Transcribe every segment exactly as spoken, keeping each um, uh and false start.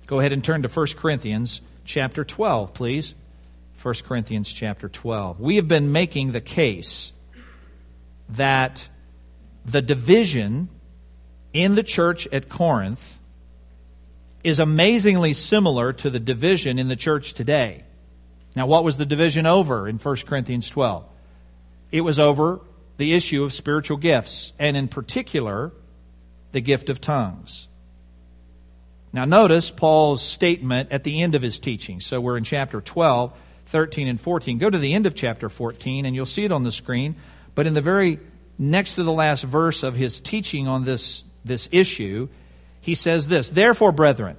Go ahead and turn to First Corinthians chapter twelve, please. First Corinthians chapter twelve. We have been making the case that the division in the church at Corinth is amazingly similar to the division in the church today. Now, what was the division over in First Corinthians twelve? It was over the issue of spiritual gifts, and in particular, the gift of tongues. Now, notice Paul's statement at the end of his teaching. So we're in chapter twelve, thirteen, and fourteen. Go to the end of chapter fourteen, and you'll see it on the screen. But in the very next to the last verse of his teaching on this, this issue, he says this, "Therefore, brethren,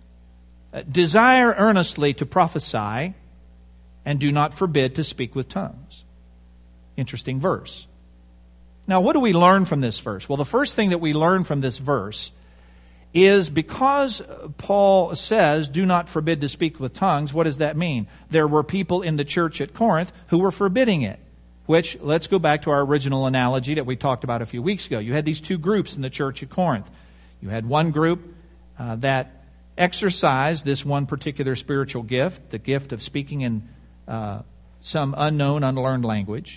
desire earnestly to prophesy, and do not forbid to speak with tongues." Interesting verse. Now, what do we learn from this verse? Well, the first thing that we learn from this verse is because Paul says, do not forbid to speak with tongues, what does that mean? There were people in the church at Corinth who were forbidding it, which, let's go back to our original analogy that we talked about a few weeks ago. You had these two groups in the church at Corinth. You had one group uh, that exercised this one particular spiritual gift, the gift of speaking in uh, some unknown, unlearned language.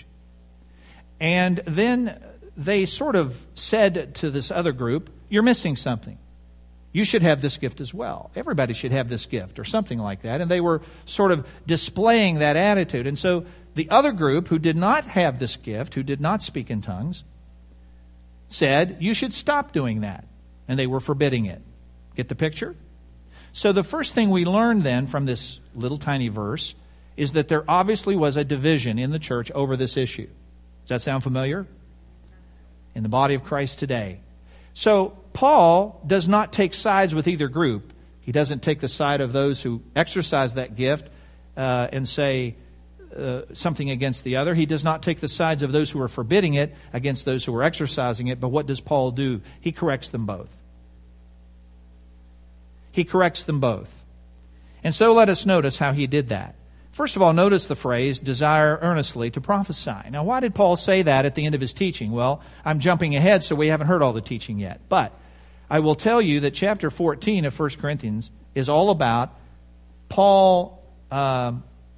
And then they sort of said to this other group, you're missing something. You should have this gift as well. Everybody should have this gift or something like that. And they were sort of displaying that attitude. And so the other group who did not have this gift, who did not speak in tongues, said, you should stop doing that. And they were forbidding it. Get the picture? So the first thing we learned then from this little tiny verse is that there obviously was a division in the church over this issue. Does that sound familiar? In the body of Christ today. So Paul does not take sides with either group. He doesn't take the side of those who exercise that gift uh, and say uh, something against the other. He does not take the sides of those who are forbidding it against those who are exercising it. But what does Paul do? He corrects them both. He corrects them both. And so let us notice how he did that. First of all, notice the phrase, desire earnestly to prophesy. Now, why did Paul say that at the end of his teaching? Well, I'm jumping ahead, so we haven't heard all the teaching yet. But I will tell you that chapter fourteen of First Corinthians is all about Paul uh,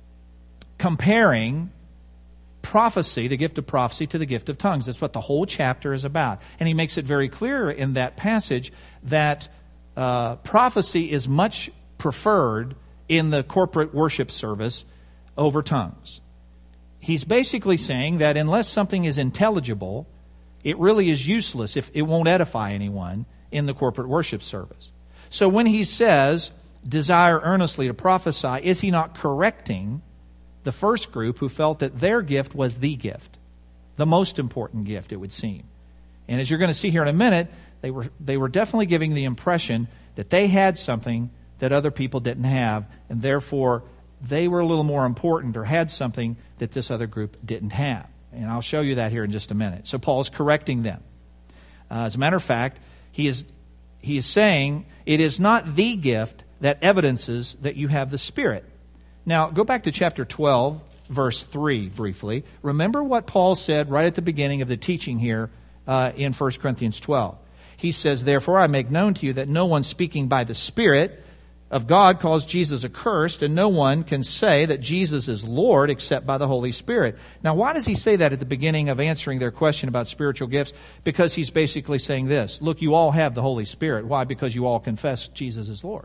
comparing prophecy, the gift of prophecy, to the gift of tongues. That's what the whole chapter is about. And he makes it very clear in that passage that uh, prophecy is much preferred in the corporate worship service over tongues. He's basically saying that unless something is intelligible, it really is useless if it won't edify anyone in the corporate worship service. So when he says, desire earnestly to prophesy, is he not correcting the first group who felt that their gift was the gift, the most important gift, it would seem? And as you're going to see here in a minute, they were they were definitely giving the impression that they had something that other people didn't have, and therefore they were a little more important or had something that this other group didn't have. And I'll show you that here in just a minute. So Paul is correcting them. Uh, as a matter of fact, he is he is saying it is not the gift that evidences that you have the Spirit. Now, go back to chapter twelve, verse three briefly. Remember what Paul said right at the beginning of the teaching here uh, in First Corinthians twelve. He says, therefore I make known to you that no one speaking by the Spirit of God calls Jesus accursed, and no one can say that Jesus is Lord except by the Holy Spirit. Now, why does he say that at the beginning of answering their question about spiritual gifts? Because he's basically saying this. Look, you all have the Holy Spirit. Why? Because you all confess Jesus is Lord.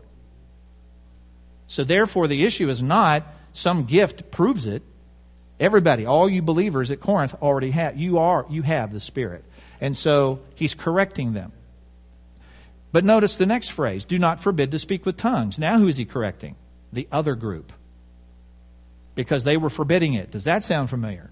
So therefore, the issue is not some gift proves it. Everybody, all you believers at Corinth already have, you are, you have the Spirit. And so he's correcting them. But notice the next phrase, do not forbid to speak with tongues. Now who is he correcting? The other group. Because they were forbidding it. Does that sound familiar?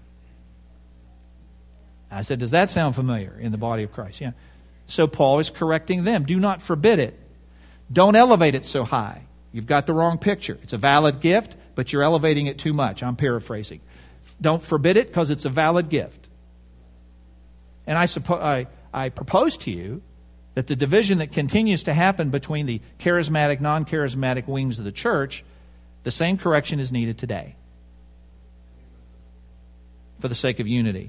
I said, does that sound familiar in the body of Christ? Yeah. So Paul is correcting them. Do not forbid it. Don't elevate it so high. You've got the wrong picture. It's a valid gift, but you're elevating it too much. I'm paraphrasing. Don't forbid it because it's a valid gift. And I, suppo- I, I propose to you that the division that continues to happen between the charismatic, non-charismatic wings of the church, the same correction is needed today for the sake of unity.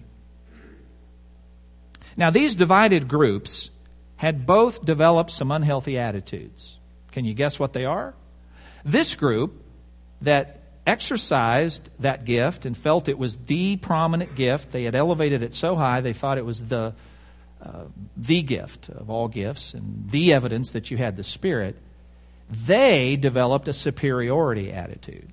Now, these divided groups had both developed some unhealthy attitudes. Can you guess what they are? This group that exercised that gift and felt it was the prominent gift, they had elevated it so high they thought it was the uh, the gift of all gifts and the evidence that you had the Spirit, they developed a superiority attitude.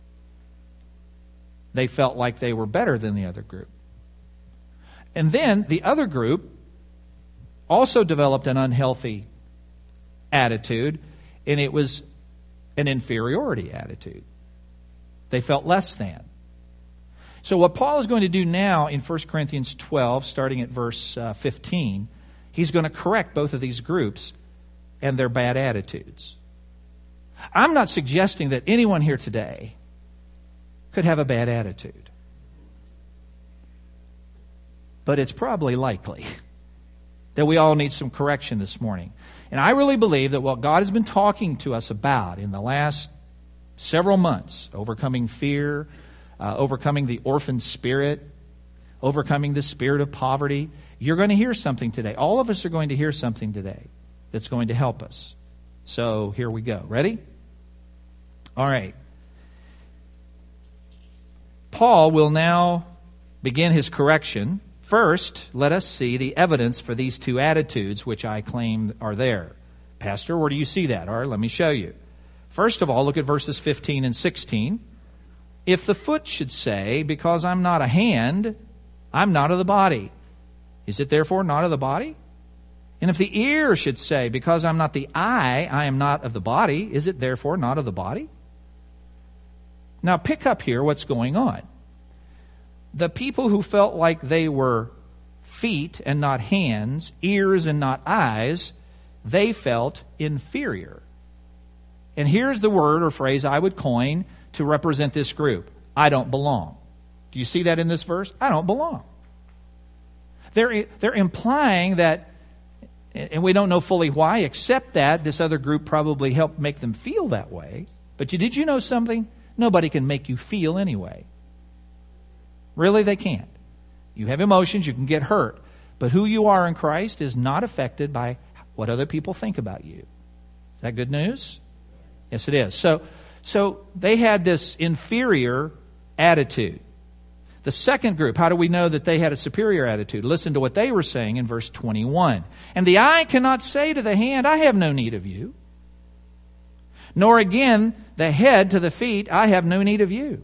They felt like they were better than the other group. And then the other group also developed an unhealthy attitude, and it was an inferiority attitude. They felt less than. So what Paul is going to do now in First Corinthians twelve, starting at verse uh, fifteen, he's going to correct both of these groups and their bad attitudes. I'm not suggesting that anyone here today could have a bad attitude. But it's probably likely that we all need some correction this morning. And I really believe that what God has been talking to us about in the last several months, overcoming fear, uh, overcoming the orphan spirit, overcoming the spirit of poverty, you're going to hear something today. All of us are going to hear something today that's going to help us. So here we go. Ready? All right. Paul will now begin his correction. First, let us see the evidence for these two attitudes which I claim are there. Pastor, where do you see that? All right, let me show you. First of all, look at verses fifteen and sixteen. If the foot should say, because I'm not a hand, I'm not of the body, is it therefore not of the body? And if the ear should say, because I'm not the eye, I am not of the body, is it therefore not of the body? Now pick up here what's going on. The people who felt like they were feet and not hands, ears and not eyes, they felt inferior. And here's the word or phrase I would coin to represent this group. I don't belong. Do you see that in this verse? I don't belong. They're, they're implying that, and we don't know fully why, except that this other group probably helped make them feel that way. But you, did you know something? Nobody can make you feel anyway. Really, they can't. You have emotions, you can get hurt. But who you are in Christ is not affected by what other people think about you. Is that good news? Yes, it is. So, so they had this inferior attitude. The second group, how do we know that they had a superior attitude? Listen to what they were saying in verse twenty-one. And the eye cannot say to the hand, I have no need of you. Nor again the head to the feet, I have no need of you.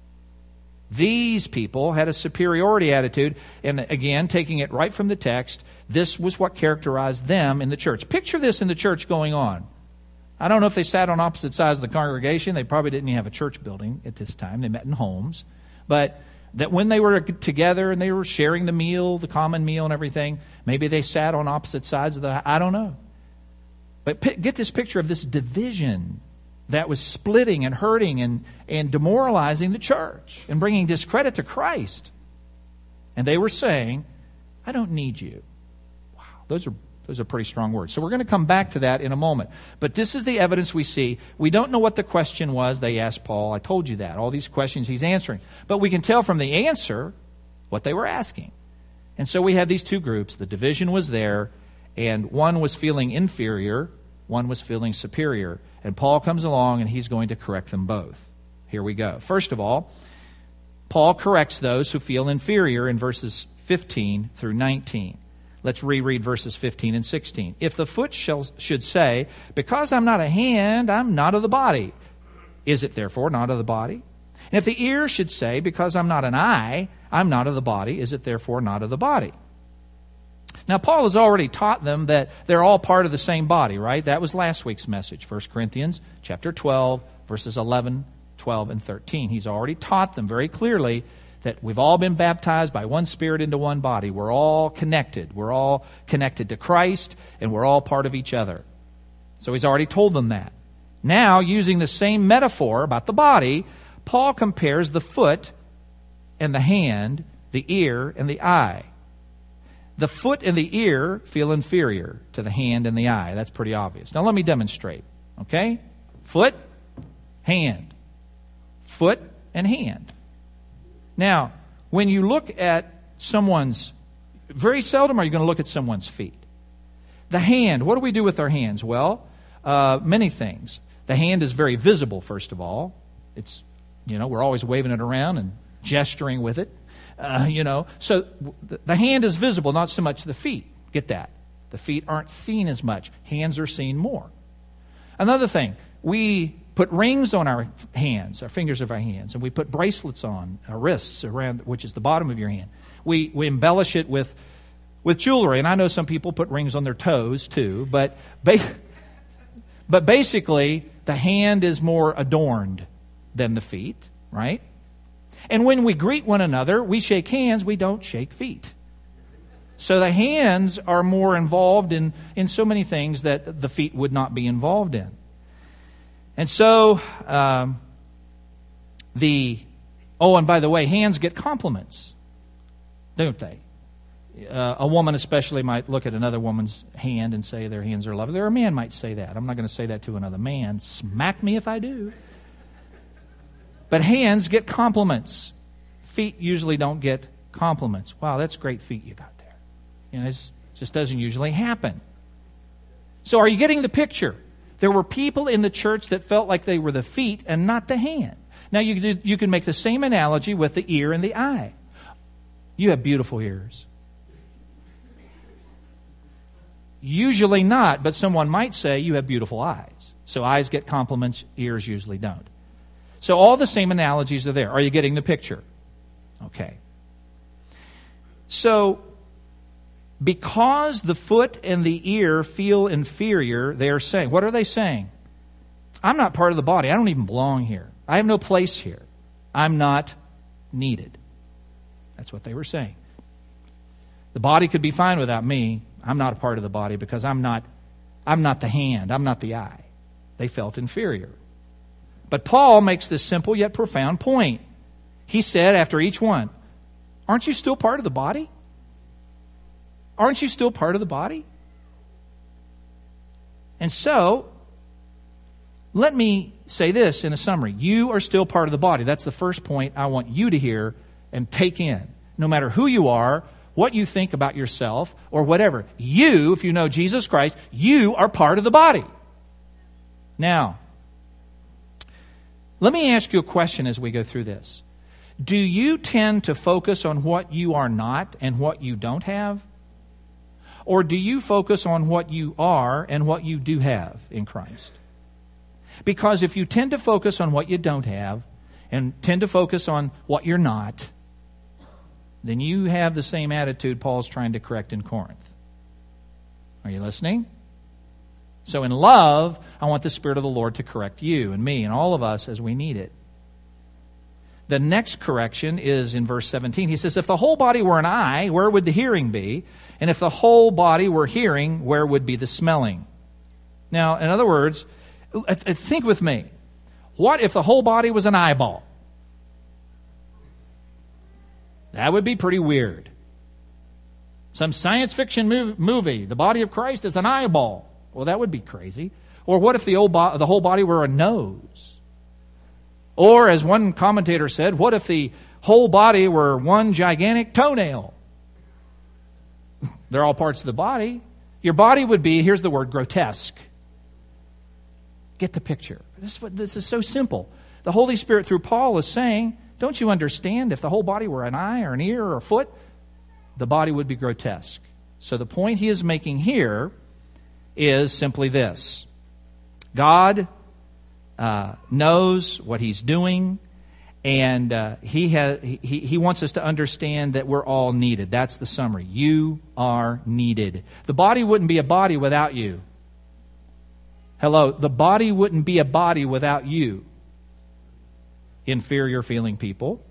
These people had a superiority attitude, and again, taking it right from the text, this was what characterized them in the church. Picture this in the church going on. I don't know if they sat on opposite sides of the congregation. They probably didn't even have a church building at this time. They met in homes. But that when they were together and they were sharing the meal, the common meal and everything, maybe they sat on opposite sides of the, I don't know. But p- get this picture of this division that was splitting and hurting and, and demoralizing the church and bringing discredit to Christ. And they were saying, I don't need you. Wow, those are those are pretty strong words. So we're going to come back to that in a moment. But this is the evidence we see. We don't know what the question was they asked Paul. I told you that. All these questions he's answering. But we can tell from the answer what they were asking. And so we have these two groups. The division was there, and one was feeling inferior, one was feeling superior. And Paul comes along and he's going to correct them both. Here we go. First of all, Paul corrects those who feel inferior in verses fifteen through nineteen. Let's reread verses fifteen and sixteen. If the foot shall, should say, because I'm not a hand, I'm not of the body, is it therefore not of the body? And if the ear should say, because I'm not an eye, I'm not of the body, is it therefore not of the body? Now, Paul has already taught them that they're all part of the same body, right? That was last week's message, First Corinthians chapter twelve, verses eleven, twelve, and thirteen. He's already taught them very clearly that we've all been baptized by one Spirit into one body. We're all connected. We're all connected to Christ, and we're all part of each other. So he's already told them that. Now, using the same metaphor about the body, Paul compares the foot and the hand, the ear and the eye. The foot and the ear feel inferior to the hand and the eye. That's pretty obvious. Now let me demonstrate. Okay? Foot, hand. Foot and hand. Now, when you look at someone's, very seldom are you going to look at someone's feet. The hand, what do we do with our hands? Well, uh, many things. The hand is very visible, first of all. It's, you know, we're always waving it around and gesturing with it. Uh, you know, so the hand is visible, not so much the feet. Get that? The feet aren't seen as much. Hands are seen more. Another thing, we put rings on our hands, our fingers of our hands, and we put bracelets on our wrists around, which is the bottom of your hand. We we embellish it with with jewelry, and I know some people put rings on their toes too, but ba- but basically the hand is more adorned than the feet, right? And when we greet one another, we shake hands, we don't shake feet. So the hands are more involved in, in so many things that the feet would not be involved in. And so, um, the, oh, and by the way, hands get compliments, don't they? Uh, a woman especially might look at another woman's hand and say their hands are lovely. Or a man might say that. I'm not going to say that to another man. Smack me if I do. But hands get compliments. Feet usually don't get compliments. Wow, that's great feet you got there. You know, it just doesn't usually happen. So are you getting the picture? There were people in the church that felt like they were the feet and not the hand. Now you could, you can make the same analogy with the ear and the eye. You have beautiful ears. Usually not, but someone might say you have beautiful eyes. So eyes get compliments, ears usually don't. So all the same analogies are there. Are you getting the picture? Okay. So, because the foot and the ear feel inferior, they are saying, what are they saying? I'm not part of the body. I don't even belong here. I have no place here. I'm not needed. That's what they were saying. The body could be fine without me. I'm not a part of the body because I'm not, I'm not the hand. I'm not the eye. They felt inferior. But Paul makes this simple yet profound point. He said after each one, aren't you still part of the body? Aren't you still part of the body? And so, let me say this in a summary. You are still part of the body. That's the first point I want you to hear and take in. No matter who you are, what you think about yourself, or whatever. You, if you know Jesus Christ, you are part of the body. Now, let me ask you a question as we go through this. Do you tend to focus on what you are not and what you don't have? Or do you focus on what you are and what you do have in Christ? Because if you tend to focus on what you don't have and tend to focus on what you're not, then you have the same attitude Paul's trying to correct in Corinth. Are you listening? So in love, I want the Spirit of the Lord to correct you and me and all of us as we need it. The next correction is in verse seventeen. He says, if the whole body were an eye, where would the hearing be? And if the whole body were hearing, where would be the smelling? Now, in other words, think with me. What if the whole body was an eyeball? That would be pretty weird. Some science fiction movie, the body of Christ is an eyeball. Well, that would be crazy. Or what if the, old bo- the whole body were a nose? Or, as one commentator said, what if the whole body were one gigantic toenail? They're all parts of the body. Your body would be, here's the word, grotesque. Get the picture. This is, what, this is so simple. The Holy Spirit, through Paul, is saying, don't you understand? If the whole body were an eye or an ear or a foot, the body would be grotesque. So the point he is making here is simply this. God uh, knows what He's doing, and uh, he, has, he, he wants us to understand that we're all needed. That's the summary. You are needed. The body wouldn't be a body without you. Hello, the body wouldn't be a body without you. Inferior feeling people.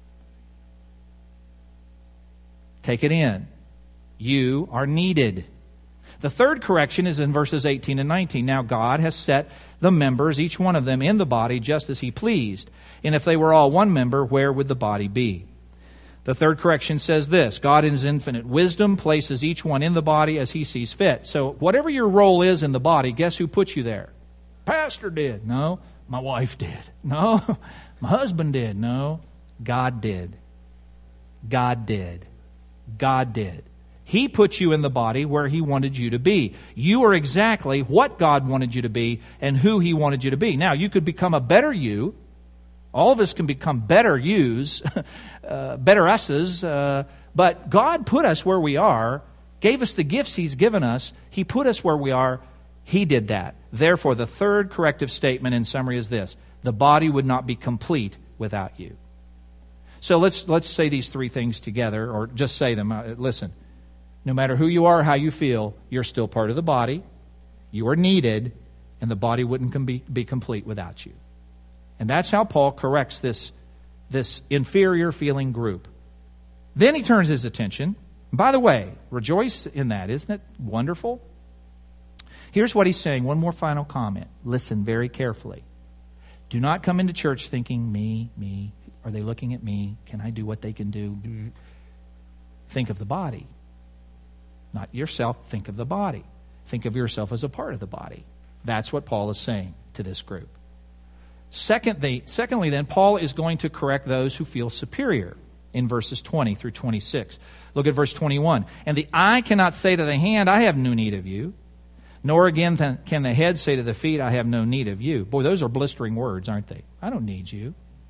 Take it in. You are needed. The third correction is in verses eighteen and nineteen. Now God has set the members, each one of them, in the body just as He pleased. And if they were all one member, where would the body be? The third correction says this. God in His infinite wisdom places each one in the body as He sees fit. So whatever your role is in the body, guess who put you there? Pastor did. No. My wife did. No. My husband did. No. God did. God did. God did. He put you in the body where He wanted you to be. You are exactly what God wanted you to be and who He wanted you to be. Now, you could become a better you. All of us can become better yous, uh, better us's, uh, but God put us where we are, gave us the gifts He's given us. He put us where we are. He did that. Therefore, the third corrective statement in summary is this: the body would not be complete without you. So let's let's say these three things together, or just say them. Uh, listen, no matter who you are, how you feel, you're still part of the body. You are needed, and the body wouldn't com- be, be complete without you. And that's how Paul corrects this, this inferior feeling group. Then he turns his attention. By the way, rejoice in that. Isn't it wonderful? Here's what he's saying. One more final comment. Listen very carefully. Do not come into church thinking, me, me. Are they looking at me? Can I do what they can do? Think of the body. Not yourself. Think of the body. Think of yourself as a part of the body. That's what Paul is saying to this group. Secondly, secondly, then, Paul is going to correct those who feel superior in verses twenty through twenty-six. Look at verse twenty-one. And the eye cannot say to the hand, I have no need of you. Nor again can the head say to the feet, I have no need of you. Boy, those are blistering words, aren't they? I don't need you.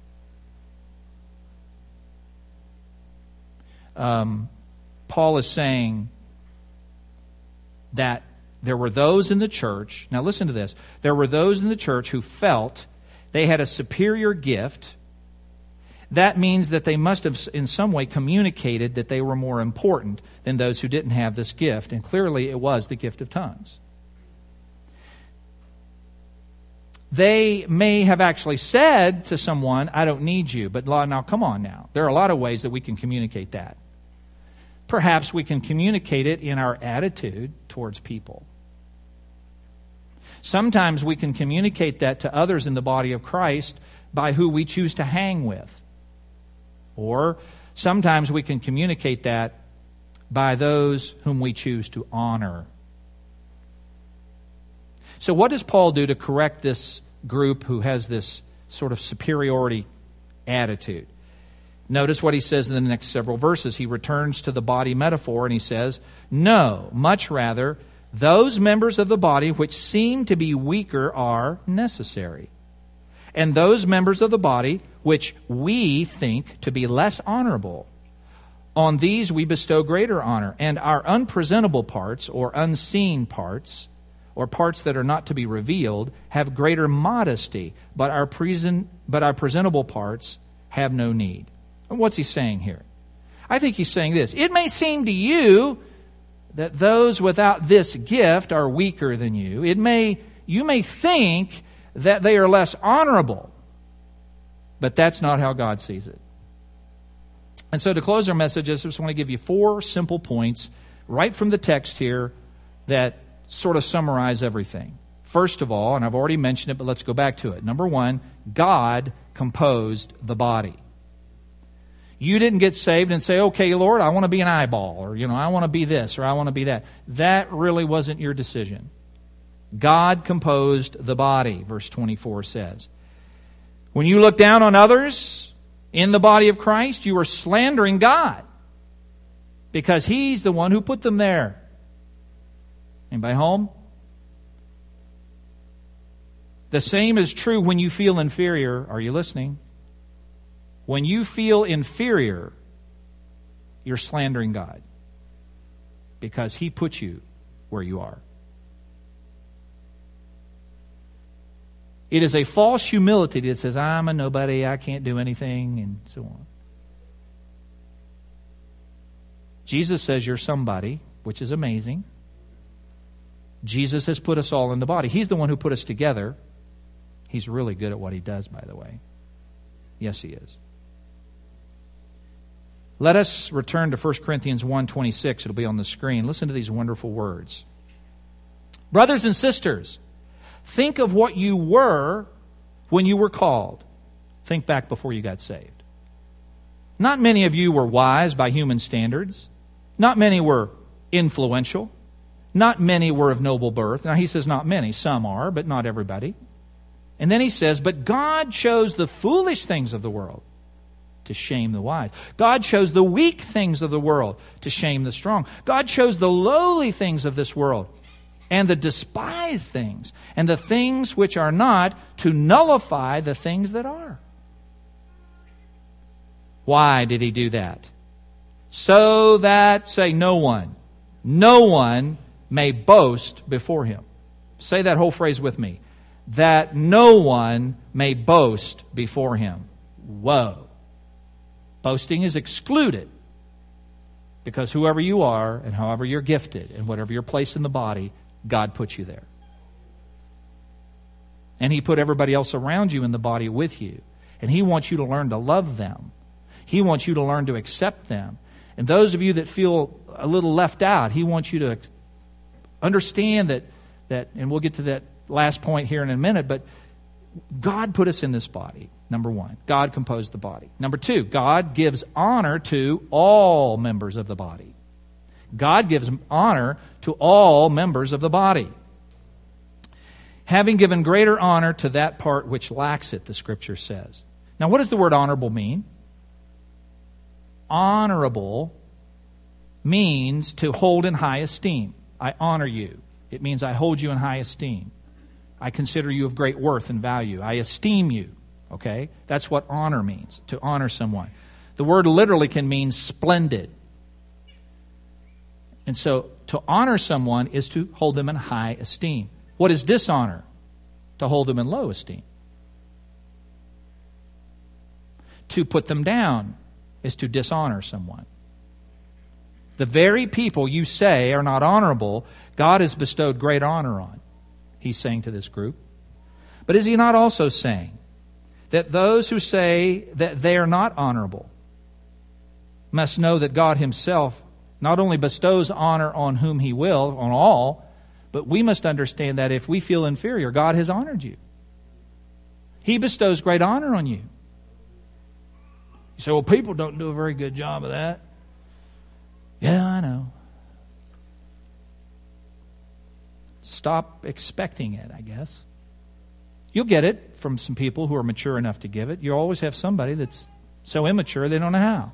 Um, Paul is saying that there were those in the church, now listen to this, there were those in the church who felt they had a superior gift. That means that they must have in some way communicated that they were more important than those who didn't have this gift. And clearly it was the gift of tongues. They may have actually said to someone, I don't need you. But now, come on now. There are a lot of ways that we can communicate that. Perhaps we can communicate it in our attitude towards people. Sometimes we can communicate that to others in the body of Christ by who we choose to hang with. Or sometimes we can communicate that by those whom we choose to honor. So what does Paul do to correct this group who has this sort of superiority attitude? Notice what he says in the next several verses. He returns to the body metaphor and he says, no, much rather, those members of the body which seem to be weaker are necessary. And those members of the body which we think to be less honorable, on these we bestow greater honor. And our unpresentable parts, or unseen parts, or parts that are not to be revealed, have greater modesty, but our present, but our presentable parts have no need. And what's he saying here? I think he's saying this. It may seem to you that those without this gift are weaker than you. It may, you may think that they are less honorable, but that's not how God sees it. And so to close our message, I just want to give you four simple points right from the text here that sort of summarize everything. First of all, and I've already mentioned it, but let's go back to it. Number one, God composed the body. You didn't get saved and say, okay, Lord, I want to be an eyeball, or, you know, I want to be this, or I want to be that. That really wasn't your decision. God composed the body, verse twenty-four says. When you look down on others in the body of Christ, you are slandering God, because He's the one who put them there. Anybody home? The same is true when you feel inferior. Are you listening? When you feel inferior, you're slandering God, because He put you where you are. It is a false humility that says, I'm a nobody, I can't do anything, and so on. Jesus says you're somebody, which is amazing. Jesus has put us all in the body. He's the one who put us together. He's really good at what He does, by the way. Yes, He is. Let us return to First Corinthians one twenty-six. It'll be on the screen. Listen to these wonderful words. Brothers and sisters, think of what you were when you were called. Think back before you got saved. Not many of you were wise by human standards. Not many were influential. Not many were of noble birth. Now he says not many. Some are, but not everybody. And then he says, but God chose the foolish things of the world to shame the wise. God chose the weak things of the world to shame the strong. God chose the lowly things of this world and the despised things and the things which are not to nullify the things that are. Why did he do that? So that, say, no one, no one may boast before him. Say that whole phrase with me. That no one may boast before him. Whoa. Boasting is excluded because whoever you are and however you're gifted and whatever your place in the body, God put you there. And He put everybody else around you in the body with you. And He wants you to learn to love them. He wants you to learn to accept them. And those of you that feel a little left out, He wants you to understand that, that, and we'll get to that last point here in a minute, but God put us in this body, number one. God composed the body. Number two, God gives honor to all members of the body. God gives honor to all members of the body. Having given greater honor to that part which lacks it, the Scripture says. Now, what does the word honorable mean? Honorable means to hold in high esteem. I honor you. It means I hold you in high esteem. I consider you of great worth and value. I esteem you. Okay? That's what honor means, to honor someone. The word literally can mean splendid. And so to honor someone is to hold them in high esteem. What is dishonor? To hold them in low esteem. To put them down is to dishonor someone. The very people you say are not honorable, God has bestowed great honor on. He's saying to this group. But is He not also saying that those who say that they are not honorable must know that God Himself not only bestows honor on whom He will, on all, but we must understand that if we feel inferior, God has honored you. He bestows great honor on you. You say, well, people don't do a very good job of that. Yeah, I know. Stop expecting it, I guess. You'll get it from some people who are mature enough to give it. You always have somebody that's so immature they don't know how.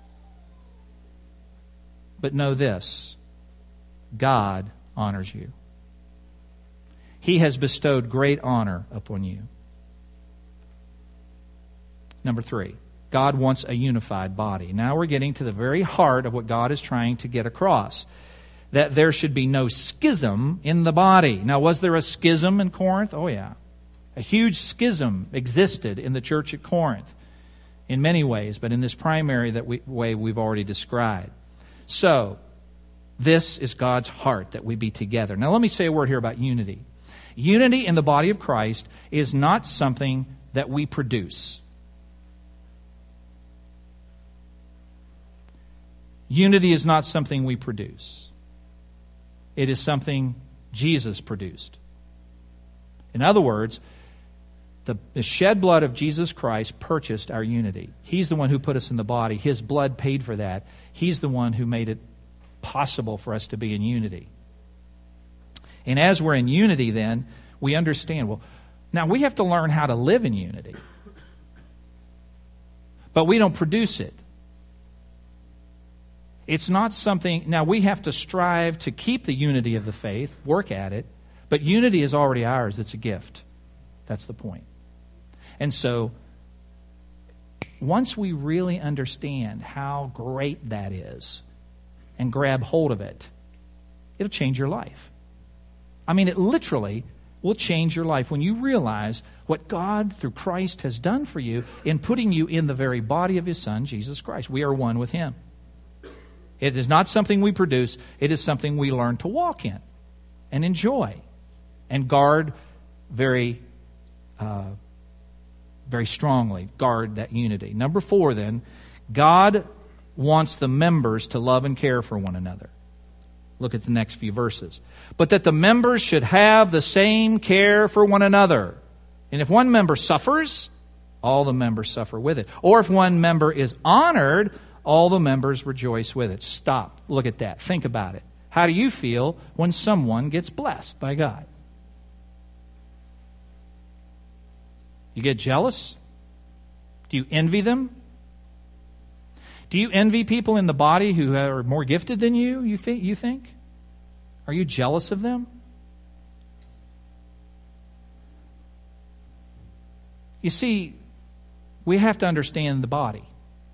But know this, God honors you. He has bestowed great honor upon you. Number three, God wants a unified body. Now we're getting to the very heart of what God is trying to get across. That there should be no schism in the body. Now, was there a schism in Corinth? Oh, yeah. A huge schism existed in the church at Corinth in many ways, but in this primary that we, way we've already described. So, this is God's heart, that we be together. Now, let me say a word here about unity. Unity in the body of Christ is not something that we produce. Unity is not something we produce. It is something Jesus produced. In other words, the, the shed blood of Jesus Christ purchased our unity. He's the one who put us in the body. His blood paid for that. He's the one who made it possible for us to be in unity. And as we're in unity then, we understand, well, now we have to learn how to live in unity. But we don't produce it. It's not something, now we have to strive to keep the unity of the faith, work at it, but unity is already ours. It's a gift. That's the point. And so, once we really understand how great that is and grab hold of it, it'll change your life. I mean, it literally will change your life when you realize what God, through Christ, has done for you in putting you in the very body of His Son, Jesus Christ. We are one with Him. It is not something we produce. It is something we learn to walk in and enjoy and guard very, uh, very strongly. Guard that unity. Number four, then, God wants the members to love and care for one another. Look at the next few verses. But that the members should have the same care for one another. And if one member suffers, all the members suffer with it. Or if one member is honored, all the members rejoice with it. Stop. Look at that. Think about it. How do you feel when someone gets blessed by God? You get jealous? Do you envy them? Do you envy people in the body who are more gifted than you, you think? You think? Are you jealous of them? You see, we have to understand the body.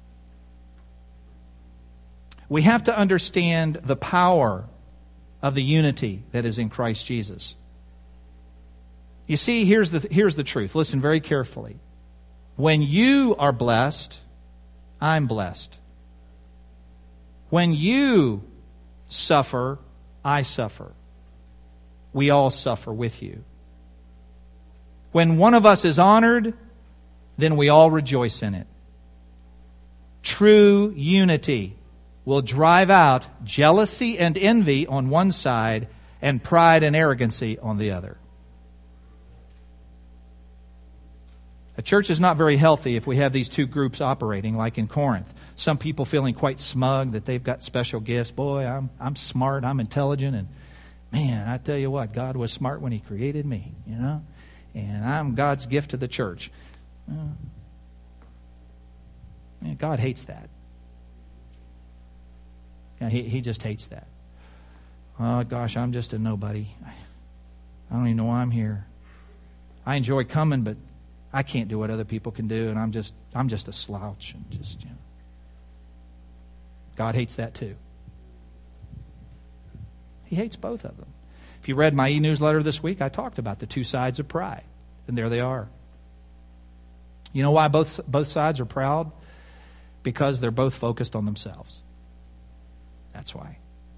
We have to understand the power of the unity that is in Christ Jesus. You see, here's the, here's the truth. Listen very carefully. When you are blessed, I'm blessed. When you suffer, I suffer. We all suffer with you. When one of us is honored, then we all rejoice in it. True unity will drive out jealousy and envy on one side and pride and arrogancy on the other. A church is not very healthy if we have these two groups operating like in Corinth. Some people feeling quite smug that they've got special gifts. Boy, I'm I'm smart, I'm intelligent, and man, I tell you what, God was smart when He created me, you know? And I'm God's gift to the church. Uh, man, God hates that. Yeah, he, he just hates that. Oh, gosh, I'm just a nobody. I don't even know why I'm here. I enjoy coming, but I can't do what other people can do, and I'm just I'm just a slouch. And just, you know. God hates that too. He hates both of them. If you read my e-newsletter this week, I talked about the two sides of pride, and there they are. You know why both both sides are proud? Because they're both focused on themselves. That's why.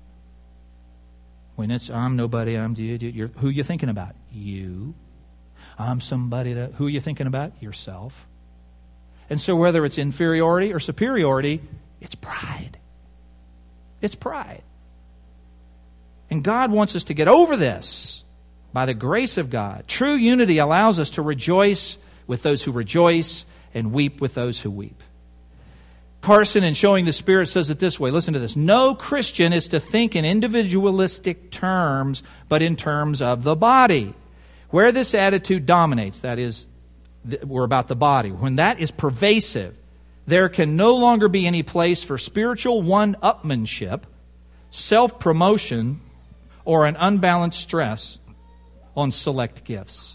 When it's, I'm nobody, I'm you, you're, who are you thinking about? You. I'm somebody that, who are you thinking about? Yourself. And so whether it's inferiority or superiority, it's pride. It's pride. And God wants us to get over this by the grace of God. True unity allows us to rejoice with those who rejoice and weep with those who weep. Carson, in Showing the Spirit, says it this way. Listen to this. No Christian is to think in individualistic terms, but in terms of the body. Where this attitude dominates, that is, we're about the body, when that is pervasive, there can no longer be any place for spiritual one-upmanship, self-promotion, or an unbalanced stress on select gifts.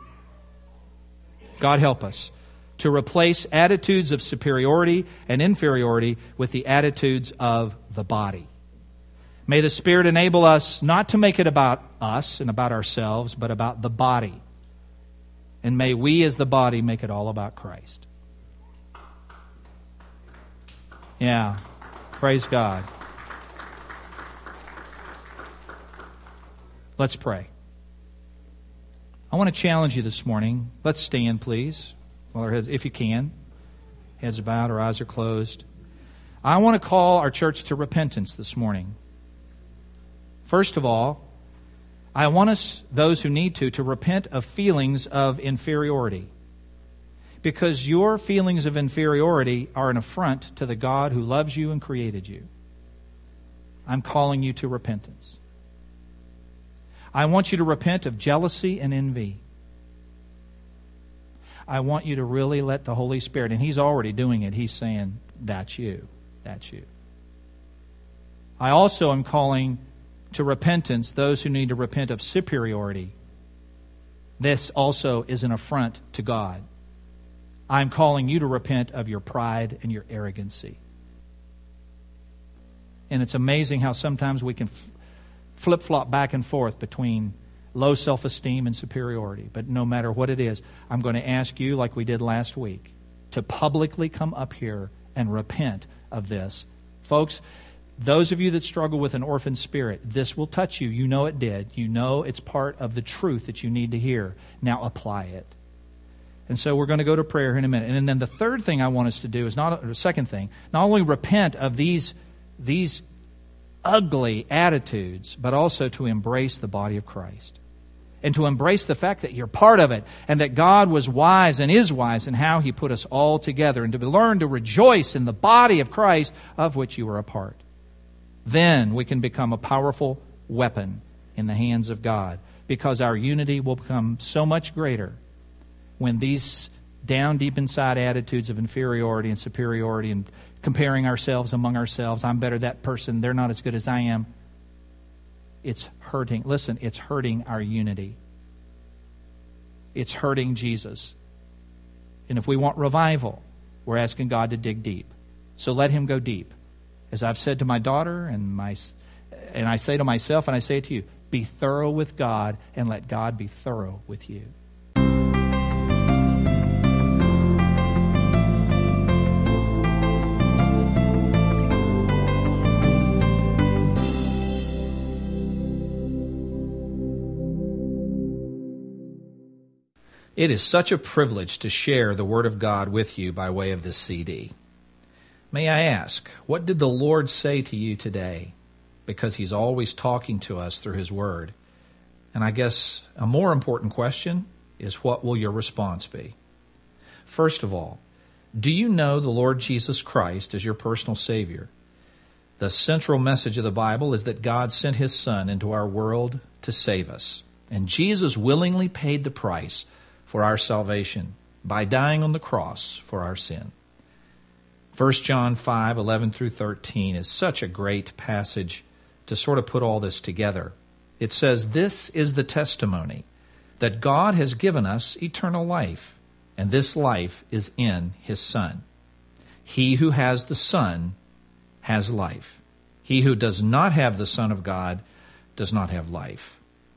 God help us to replace attitudes of superiority and inferiority with the attitudes of the body. May the Spirit enable us not to make it about us and about ourselves, but about the body. And may we as the body make it all about Christ. Yeah, praise God. Let's pray. I want to challenge you this morning. Let's stand, please. Well, if you can. Heads bowed, our eyes are closed. I want to call our church to repentance this morning. First of all, I want us, those who need to, to repent of feelings of inferiority. Because your feelings of inferiority are an affront to the God who loves you and created you. I'm calling you to repentance. I want you to repent of jealousy and envy. I want you to really let the Holy Spirit, and He's already doing it. He's saying, that's you. That's you. I also am calling to repentance those who need to repent of superiority. This also is an affront to God. I'm calling you to repent of your pride and your arrogancy. And it's amazing how sometimes we can f- flip-flop back and forth between low self-esteem and superiority. But no matter what it is, I'm going to ask you, like we did last week, to publicly come up here and repent of this. Folks, those of you that struggle with an orphan spirit, this will touch you. You know it did. You know it's part of the truth that you need to hear. Now apply it. And so we're going to go to prayer in a minute. And then the third thing I want us to do is not, or the second thing, not only repent of these, these ugly attitudes, but also to embrace the body of Christ. And to embrace the fact that you're part of it, and that God was wise and is wise in how He put us all together, and to learn to rejoice in the body of Christ of which you are a part. Then we can become a powerful weapon in the hands of God, because our unity will become so much greater when these down deep inside attitudes of inferiority and superiority and comparing ourselves among ourselves. I'm better than that person. They're not as good as I am. It's hurting. Listen, it's hurting our unity. It's hurting Jesus. And if we want revival, we're asking God to dig deep. So let Him go deep. As I've said to my daughter, and my, and I say to myself, and I say it to you, be thorough with God, and let God be thorough with you. It is such a privilege to share the Word of God with you by way of this C D. May I ask, what did the Lord say to you today? Because He's always talking to us through His Word. And I guess a more important question is, what will your response be? First of all, do you know the Lord Jesus Christ as your personal Savior? The central message of the Bible is that God sent His Son into our world to save us. And Jesus willingly paid the price for our salvation by dying on the cross for our sin. First John five, eleven through thirteen is such a great passage to sort of put all this together. It says, "This is the testimony, that God has given us eternal life, and this life is in His Son. He who has the Son has life. He who does not have the Son of God does not have life."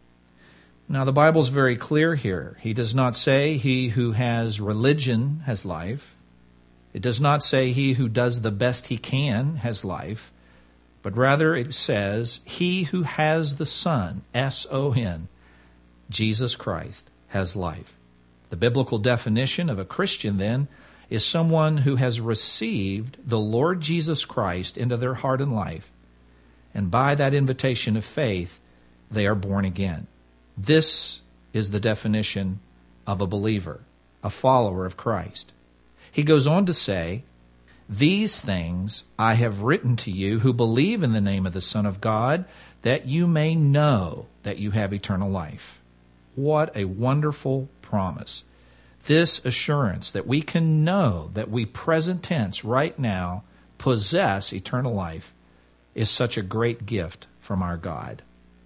Now, the Bible's very clear here. He does not say he who has religion has life. It does not say he who does the best he can has life. But rather it says he who has the Son, S O N, Jesus Christ, has life. The biblical definition of a Christian, then, is someone who has received the Lord Jesus Christ into their heart and life. And by that invitation of faith, they are born again. This is the definition of a believer, a follower of Christ. He goes on to say, "These things I have written to you who believe in the name of the Son of God, that you may know that you have eternal life." What a wonderful promise. This assurance that we can know that we, present tense, right now, possess eternal life is such a great gift from our God.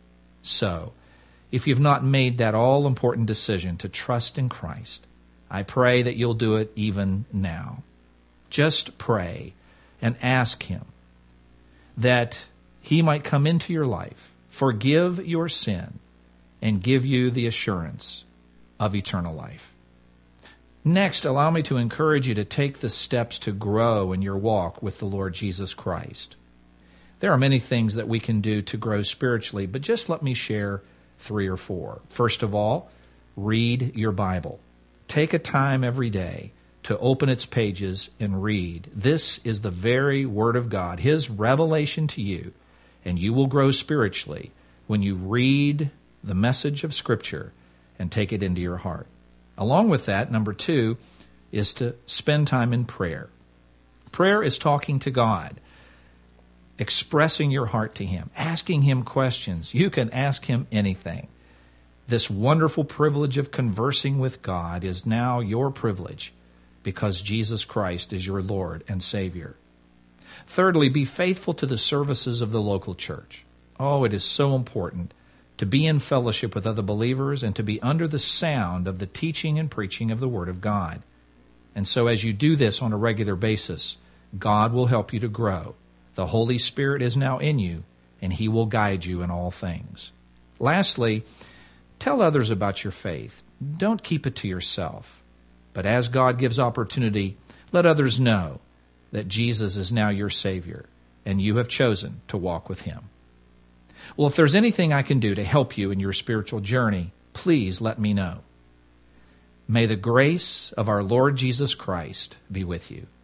So, if you've not made that all-important decision to trust in Christ, I pray that you'll do it even now. Just pray and ask Him that He might come into your life, forgive your sin, and give you the assurance of eternal life. Next, allow me to encourage you to take the steps to grow in your walk with the Lord Jesus Christ. There are many things that we can do to grow spiritually, but just let me share three or four. First of all, read your Bible. Take a time every day to open its pages and read. This is the very Word of God, His revelation to you, and you will grow spiritually when you read the message of Scripture and take it into your heart. Along with that, number two, is to spend time in prayer. Prayer is talking to God, expressing your heart to Him, asking Him questions. You can ask Him anything. This wonderful privilege of conversing with God is now your privilege because Jesus Christ is your Lord and Savior. Thirdly, be faithful to the services of the local church. Oh, it is so important to be in fellowship with other believers and to be under the sound of the teaching and preaching of the Word of God. And so as you do this on a regular basis, God will help you to grow. The Holy Spirit is now in you, and He will guide you in all things. Lastly, tell others about your faith. Don't keep it to yourself. But as God gives opportunity, let others know that Jesus is now your Savior, and you have chosen to walk with Him. Well, if there's anything I can do to help you in your spiritual journey, please let me know. May the grace of our Lord Jesus Christ be with you.